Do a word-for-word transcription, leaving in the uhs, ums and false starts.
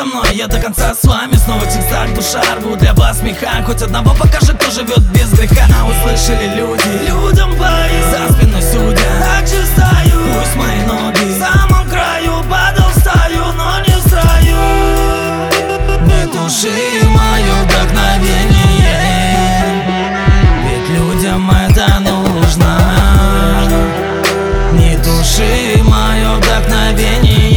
со мной, я до конца с вами. Снова зигзаг, душа, рву для вас меха. Хоть одного покажет, кто живет без греха. А услышали люди, людям пою, за спиной судя, так же стою. Пусть мои ноги в самом краю, падал, встаю, но не строю. Не туши мое вдохновение, ведь людям это нужно. Не туши мое вдохновение.